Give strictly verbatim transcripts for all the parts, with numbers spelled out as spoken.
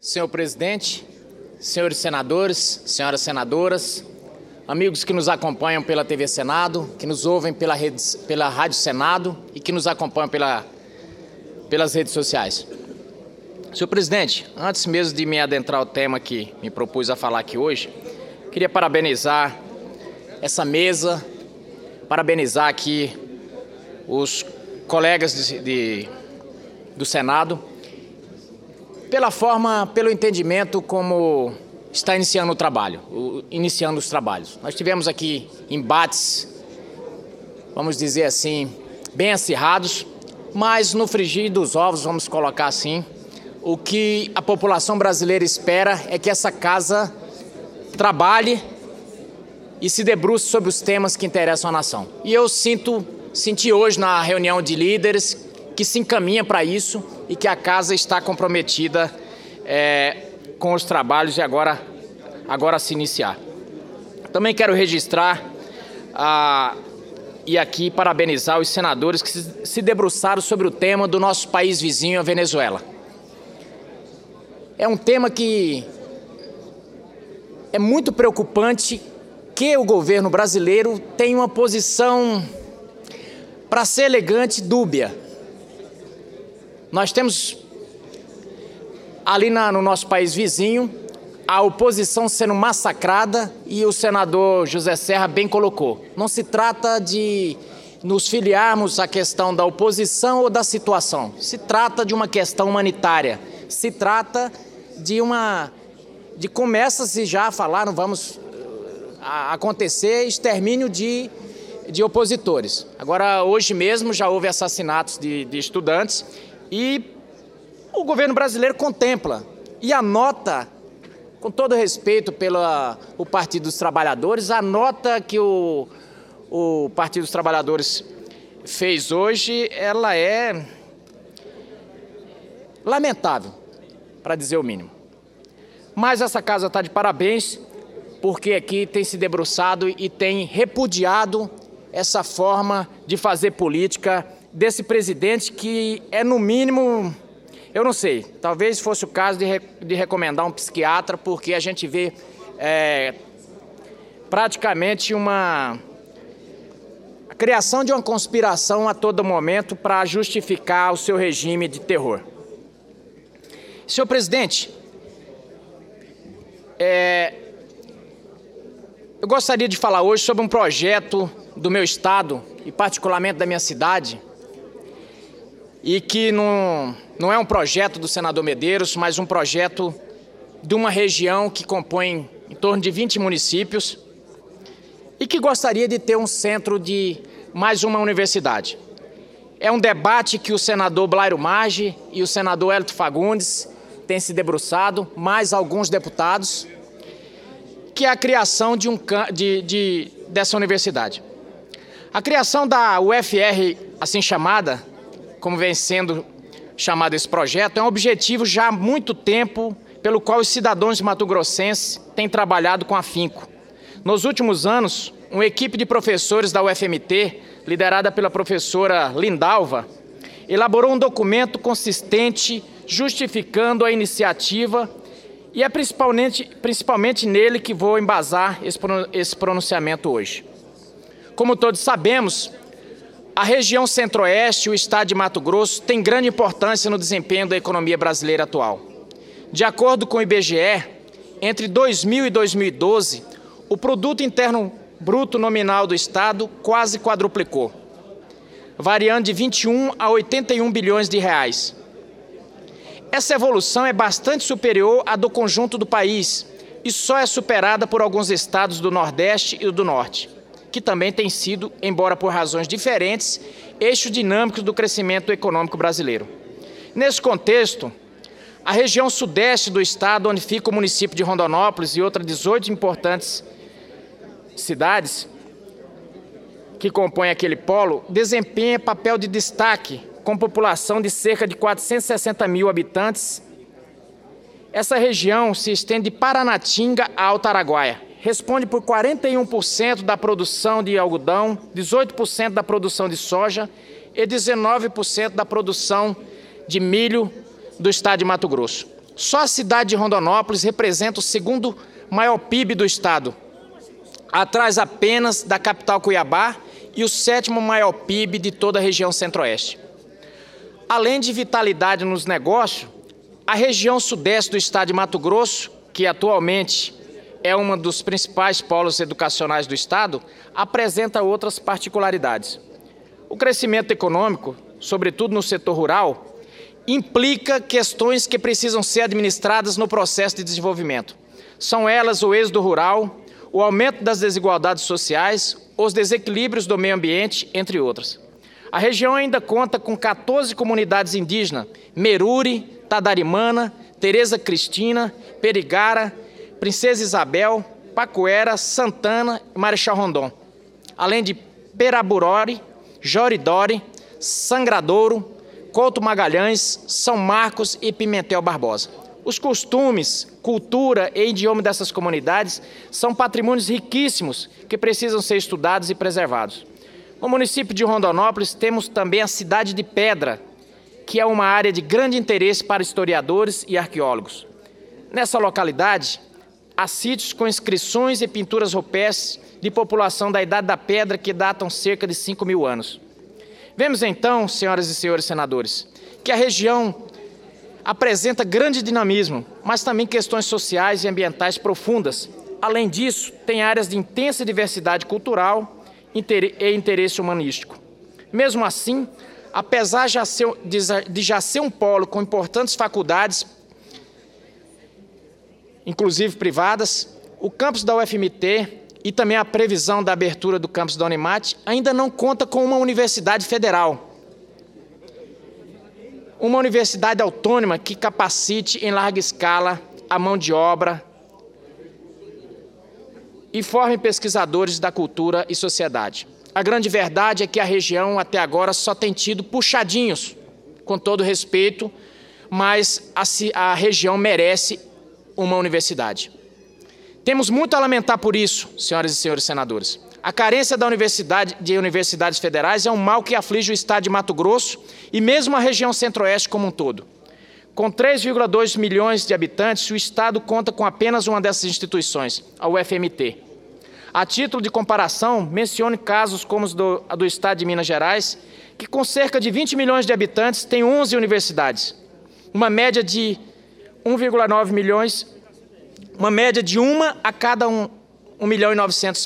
Senhor presidente, senhores senadores, senhoras senadoras, amigos que nos acompanham pela T V Senado, que nos ouvem pela, rede, pela Rádio Senado e que nos acompanham pela, pelas redes sociais. Senhor presidente, antes mesmo de me adentrar ao tema que me propus a falar aqui hoje, queria parabenizar essa mesa, parabenizar aqui os colegas de, de, do Senado, pela forma, pelo entendimento como está iniciando o trabalho, o, iniciando os trabalhos. Nós tivemos aqui embates, vamos dizer assim, bem acirrados, mas no frigir dos ovos, vamos colocar assim, o que a população brasileira espera é que essa casa trabalhe e se debruce sobre os temas que interessam à nação. E eu sinto, senti hoje na reunião de líderes que se encaminha para isso e que a casa está comprometida é, com os trabalhos de agora, agora se iniciar. Também quero registrar ah, e aqui parabenizar os senadores que se, se debruçaram sobre o tema do nosso país vizinho, a Venezuela. É um tema que é muito preocupante que o governo brasileiro tenha uma posição, para ser elegante, dúbia. Nós temos ali na, no nosso país vizinho a oposição sendo massacrada e o senador José Serra bem colocou. Não se trata de nos filiarmos à questão da oposição ou da situação. Se trata de uma questão humanitária. Se trata de uma... de começa-se já a falar, não vamos a, acontecer extermínio de, de opositores. Agora, hoje mesmo já houve assassinatos de, de estudantes. E o governo brasileiro contempla e anota, com todo respeito pelo o Partido dos Trabalhadores, a nota que o, o Partido dos Trabalhadores fez hoje, ela é lamentável, para dizer o mínimo. Mas essa casa está de parabéns, porque aqui tem se debruçado e tem repudiado essa forma de fazer política desse presidente que é, no mínimo, eu não sei, talvez fosse o caso de, re, de recomendar um psiquiatra, porque a gente vê é, praticamente uma a criação de uma conspiração a todo momento para justificar o seu regime de terror. Senhor presidente, é, eu gostaria de falar hoje sobre um projeto do meu estado e particularmente da minha cidade, e que não, não é um projeto do senador Medeiros, mas um projeto de uma região que compõe em torno de vinte municípios e que gostaria de ter um centro de mais uma universidade. É um debate que o senador Blairo Maggi e o senador Hélito Fagundes têm se debruçado, mais alguns deputados, que é a criação de um, de, de, dessa universidade. A criação da U F R, assim chamada, como vem sendo chamado esse projeto, é um objetivo já há muito tempo pelo qual os cidadãos mato-grossenses têm trabalhado com afinco. Nos últimos anos, uma equipe de professores da U F M T, liderada pela professora Lindalva, elaborou um documento consistente justificando a iniciativa e é principalmente, principalmente nele que vou embasar esse pronunciamento hoje. Como todos sabemos, a região centro-oeste e o estado de Mato Grosso têm grande importância no desempenho da economia brasileira atual. De acordo com o I B G E, entre dois mil e dois mil e doze, o produto interno bruto nominal do estado quase quadruplicou, variando de vinte e um a oitenta e um bilhões de reais. Essa evolução é bastante superior à do conjunto do país e só é superada por alguns estados do Nordeste e do Norte, que também tem sido, embora por razões diferentes, eixo dinâmico do crescimento econômico brasileiro. Nesse contexto, a região sudeste do estado, onde fica o município de Rondonópolis e outras dezoito importantes cidades que compõem aquele polo, desempenha papel de destaque, com população de cerca de quatrocentos e sessenta mil habitantes. Essa região se estende de Paranatinga a Alto Araguaia. Responde por quarenta e um por cento da produção de algodão, dezoito por cento da produção de soja e dezenove por cento da produção de milho do estado de Mato Grosso. Só a cidade de Rondonópolis representa o segundo maior P I B do estado, atrás apenas da capital Cuiabá e o sétimo maior P I B de toda a região centro-oeste. Além de vitalidade nos negócios, a região sudeste do estado de Mato Grosso, que atualmente é um dos principais polos educacionais do estado, apresenta outras particularidades. O crescimento econômico, sobretudo no setor rural, implica questões que precisam ser administradas no processo de desenvolvimento. São elas o êxodo rural, o aumento das desigualdades sociais, os desequilíbrios do meio ambiente, entre outras. A região ainda conta com quatorze comunidades indígenas: Meruri, Tadarimana, Tereza Cristina, Perigara, Princesa Isabel, Pacoera, Santana e Marechal Rondon, além de Peraburori, Joridori, Sangradouro, Couto Magalhães, São Marcos e Pimentel Barbosa. Os costumes, cultura e idioma dessas comunidades são patrimônios riquíssimos que precisam ser estudados e preservados. No município de Rondonópolis temos também a cidade de Pedra, que é uma área de grande interesse para historiadores e arqueólogos. Nessa localidade, há sítios com inscrições e pinturas rupestres de população da Idade da Pedra que datam cerca de cinco mil anos. Vemos então, senhoras e senhores senadores, que a região apresenta grande dinamismo, mas também questões sociais e ambientais profundas. Além disso, tem áreas de intensa diversidade cultural e interesse humanístico. Mesmo assim, apesar de já ser um polo com importantes faculdades, inclusive privadas, o campus da U F M T e também a previsão da abertura do campus da Unimat ainda não conta com uma universidade federal, uma universidade autônoma que capacite em larga escala a mão de obra e forme pesquisadores da cultura e sociedade. A grande verdade é que a região até agora só tem tido puxadinhos, com todo respeito, mas a, a região merece uma universidade. Temos muito a lamentar por isso, senhoras e senhores senadores. A carência da universidade, de universidades federais é um mal que aflige o estado de Mato Grosso e mesmo a região centro-oeste como um todo. Com três vírgula dois milhões de habitantes, o estado conta com apenas uma dessas instituições, a U F M T. A título de comparação, mencione casos como os do, do estado de Minas Gerais, que com cerca de vinte milhões de habitantes tem onze universidades, uma média de um vírgula nove milhões, uma média de uma a cada um, um milhão e novecentos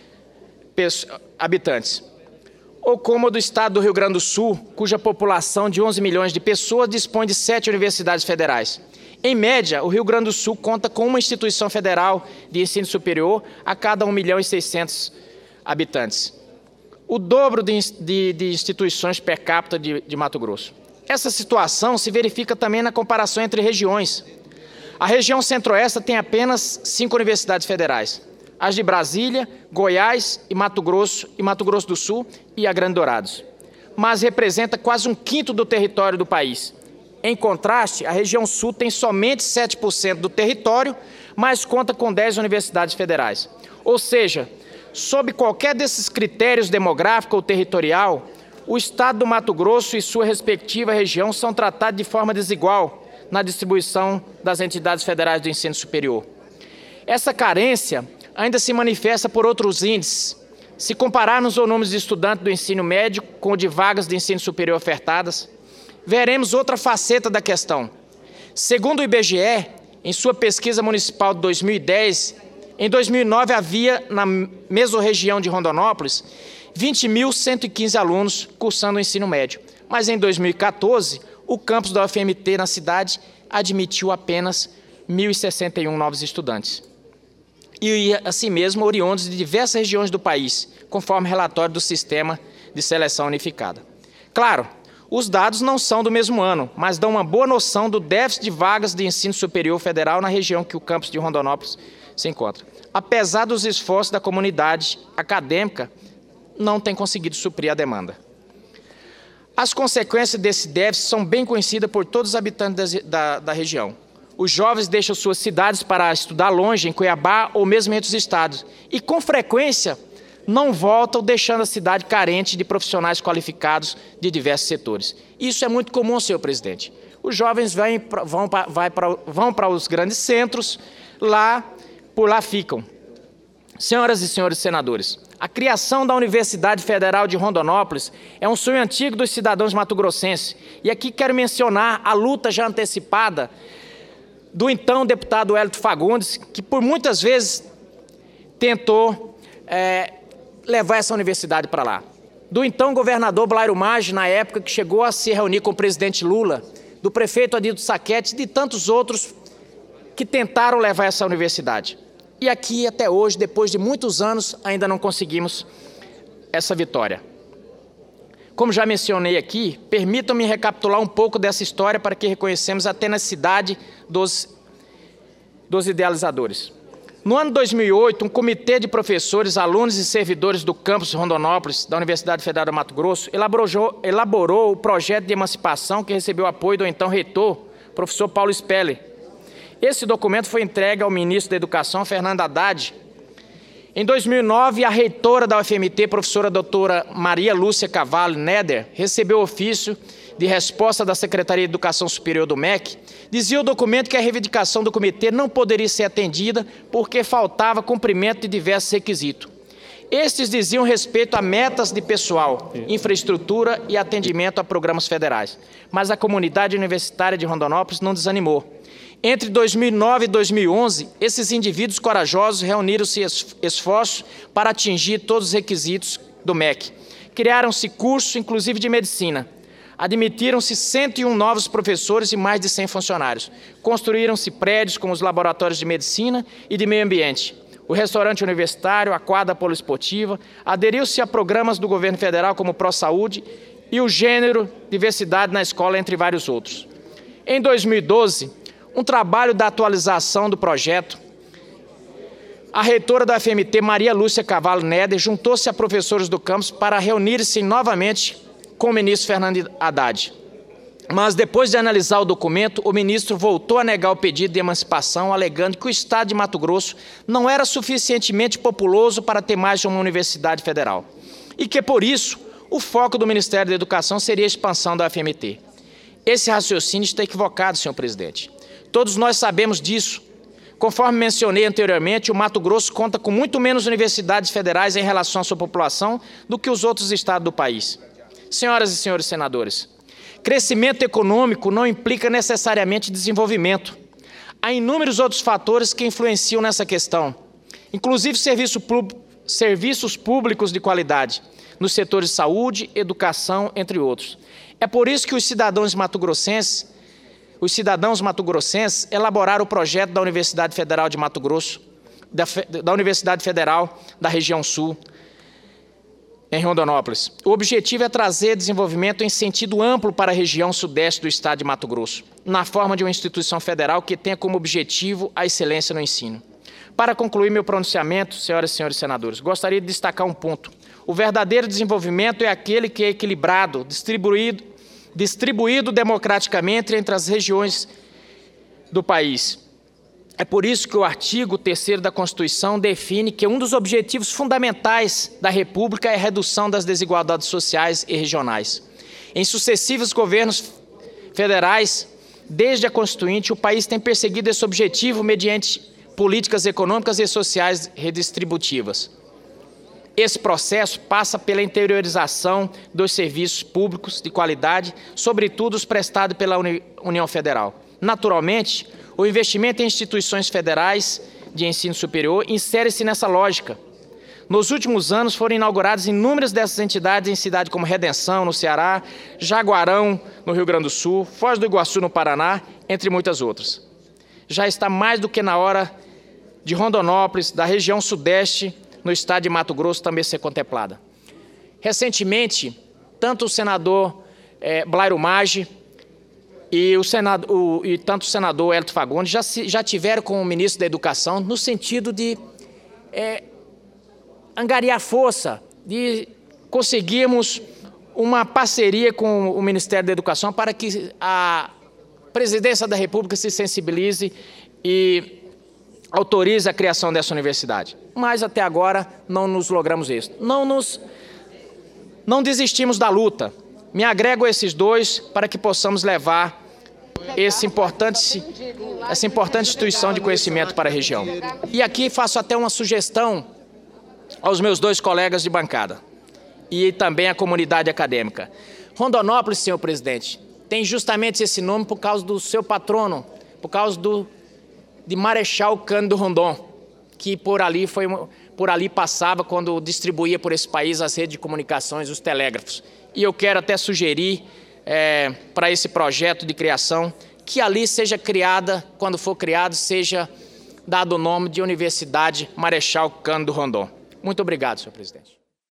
habitantes. Ou como o do estado do Rio Grande do Sul, cuja população de onze milhões de pessoas dispõe de sete universidades federais. Em média, o Rio Grande do Sul conta com uma instituição federal de ensino superior a cada um milhão e seiscentos habitantes. O dobro de, de, de instituições per capita de, de Mato Grosso. Essa situação se verifica também na comparação entre regiões. A região centro-oeste tem apenas cinco universidades federais: as de Brasília, Goiás e Mato Grosso e Mato Grosso do Sul e a Grande Dourados, mas representa quase um quinto do território do país. Em contraste, a região sul tem somente sete por cento do território, mas conta com dez universidades federais. Ou seja, sob qualquer desses critérios demográfico ou territorial, o estado do Mato Grosso e sua respectiva região são tratados de forma desigual na distribuição das entidades federais do ensino superior. Essa carência ainda se manifesta por outros índices. Se compararmos o número de estudantes do ensino médio com o de vagas de ensino superior ofertadas, veremos outra faceta da questão. Segundo o I B G E, em sua pesquisa municipal de dois mil e dez, em dois mil e nove havia, na mesorregião de Rondonópolis, vinte mil cento e quinze alunos cursando o ensino médio. Mas em dois mil e quatorze, o campus da U F M T na cidade admitiu apenas mil e sessenta e um novos estudantes. E, assim mesmo, oriundos de diversas regiões do país, conforme relatório do Sistema de Seleção Unificada. Claro, os dados não são do mesmo ano, mas dão uma boa noção do déficit de vagas de ensino superior federal na região que o campus de Rondonópolis se encontra. Apesar dos esforços da comunidade acadêmica, não tem conseguido suprir a demanda. As consequências desse déficit são bem conhecidas por todos os habitantes da, da, da região. Os jovens deixam suas cidades para estudar longe, em Cuiabá ou mesmo em outros estados, e com frequência não voltam, deixando a cidade carente de profissionais qualificados de diversos setores. Isso é muito comum, senhor presidente. os jovens vêm, vão, vai pra, vão para os grandes centros, lá, por lá ficam. Senhoras e senhores senadores, a criação da Universidade Federal de Rondonópolis é um sonho antigo dos cidadãos mato-grossenses. E aqui quero mencionar a luta já antecipada do então deputado Hélito Fagundes, que por muitas vezes tentou é, levar essa universidade para lá. Do então governador Blairo Maggi, na época, que chegou a se reunir com o presidente Lula, do prefeito Adilto Saquete e de tantos outros que tentaram levar essa universidade. E aqui, até hoje, depois de muitos anos, ainda não conseguimos essa vitória. Como já mencionei aqui, permitam-me recapitular um pouco dessa história para que reconhecemos a tenacidade dos, dos idealizadores. No ano dois mil e oito, um comitê de professores, alunos e servidores do campus Rondonópolis, da Universidade Federal do Mato Grosso, elaborou, elaborou o projeto de emancipação que recebeu apoio do então reitor, professor Paulo Speller. Esse documento foi entregue ao ministro da Educação, Fernando Haddad. Em dois mil e nove, a reitora da U F M T, professora doutora Maria Lúcia Cavallo Neder, recebeu ofício de resposta da Secretaria de Educação Superior do M E C. Dizia o documento que a reivindicação do comitê não poderia ser atendida porque faltava cumprimento de diversos requisitos. Estes diziam respeito a metas de pessoal, infraestrutura e atendimento a programas federais. Mas a comunidade universitária de Rondonópolis não desanimou. Entre dois mil e nove e dois mil e onze, esses indivíduos corajosos reuniram-se esforços para atingir todos os requisitos do M E C. Criaram-se cursos, inclusive de medicina. Admitiram-se cento e um novos professores e mais de cem funcionários. Construíram-se prédios como os laboratórios de medicina e de meio ambiente. O restaurante universitário, a quadra poliesportiva, aderiu-se a programas do governo federal como ProSaúde e o gênero diversidade na escola, entre vários outros. Em dois mil e doze, um trabalho da atualização do projeto, a reitora da U F M T, Maria Lúcia Cavallo Neder, juntou-se a professores do campus para reunir-se novamente com o ministro Fernando Haddad. Mas, depois de analisar o documento, o ministro voltou a negar o pedido de emancipação, alegando que o estado de Mato Grosso não era suficientemente populoso para ter mais de uma universidade federal. E que, por isso, o foco do Ministério da Educação seria a expansão da U F M T. Esse raciocínio está equivocado, senhor presidente. Todos nós sabemos disso. Conforme mencionei anteriormente, o Mato Grosso conta com muito menos universidades federais em relação à sua população do que os outros estados do país. Senhoras e senhores senadores, crescimento econômico não implica necessariamente desenvolvimento. Há inúmeros outros fatores que influenciam nessa questão, inclusive serviço público, serviços públicos de qualidade, nos setores de saúde, educação, entre outros. É por isso que os cidadãos mato-grossenses Os cidadãos mato-grossenses elaboraram o projeto da Universidade Federal de Mato Grosso, da, da Universidade Federal da região Sul, em Rondonópolis. O objetivo é trazer desenvolvimento em sentido amplo para a região sudeste do estado de Mato Grosso, na forma de uma instituição federal que tenha como objetivo a excelência no ensino. Para concluir meu pronunciamento, senhoras e senhores senadores, gostaria de destacar um ponto. O verdadeiro desenvolvimento é aquele que é equilibrado, distribuído, distribuído democraticamente entre as regiões do país. É por isso que o artigo terceiro da Constituição define que um dos objetivos fundamentais da República é a redução das desigualdades sociais e regionais. Em sucessivos governos federais, desde a Constituinte, o país tem perseguido esse objetivo mediante políticas econômicas e sociais redistributivas. Esse processo passa pela interiorização dos serviços públicos de qualidade, sobretudo os prestados pela União Federal. Naturalmente, o investimento em instituições federais de ensino superior insere-se nessa lógica. Nos últimos anos foram inauguradas inúmeras dessas entidades em cidades como Redenção, no Ceará, Jaguarão, no Rio Grande do Sul, Foz do Iguaçu, no Paraná, entre muitas outras. Já está mais do que na hora de Rondonópolis, da região sudeste, no estado de Mato Grosso, também ser contemplada. Recentemente, tanto o senador eh, Blairo Maggi e, o senado, o, e tanto o senador Hélito Fagundes já, se, já tiveram com o ministro da Educação no sentido de eh, angariar força, de conseguirmos uma parceria com o Ministério da Educação para que a Presidência da República se sensibilize e autorize a criação dessa universidade. Mas até agora não nos logramos isso. Não, nos, não desistimos da luta. Me agrego a esses dois para que possamos levar esse importante, essa importante instituição de conhecimento para a região. E aqui faço até uma sugestão aos meus dois colegas de bancada e também à comunidade acadêmica. Rondonópolis, senhor presidente, tem justamente esse nome por causa do seu patrono, por causa do, de Marechal Cândido Rondon, que por ali, foi, por ali passava quando distribuía por esse país as redes de comunicações, os telégrafos. E eu quero até sugerir é, para esse projeto de criação que ali seja criada, quando for criado, seja dado o nome de Universidade Marechal Cândido Rondon. Muito obrigado, senhor presidente.